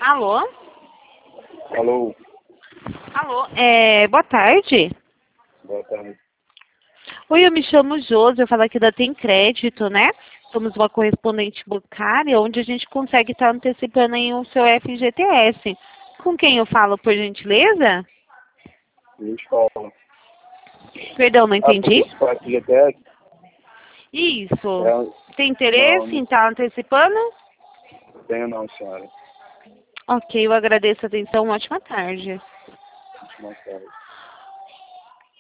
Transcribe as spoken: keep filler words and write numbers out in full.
Alô? Alô, Alô? É, boa tarde. boa tarde. Oi, eu me chamo Josi, eu falo aqui da Tem Crédito, né? Somos uma correspondente bancária onde a gente consegue estar antecipando aí o seu F G T S. Com quem eu falo, por gentileza? Luiz Paulo. Perdão, não Ah, entendi. porque se faz G T S, Isso. é, Tem não, interesse em não estar antecipando? tenho não, senhora. Ok, eu agradeço a atenção. Uma ótima tarde. Última tarde.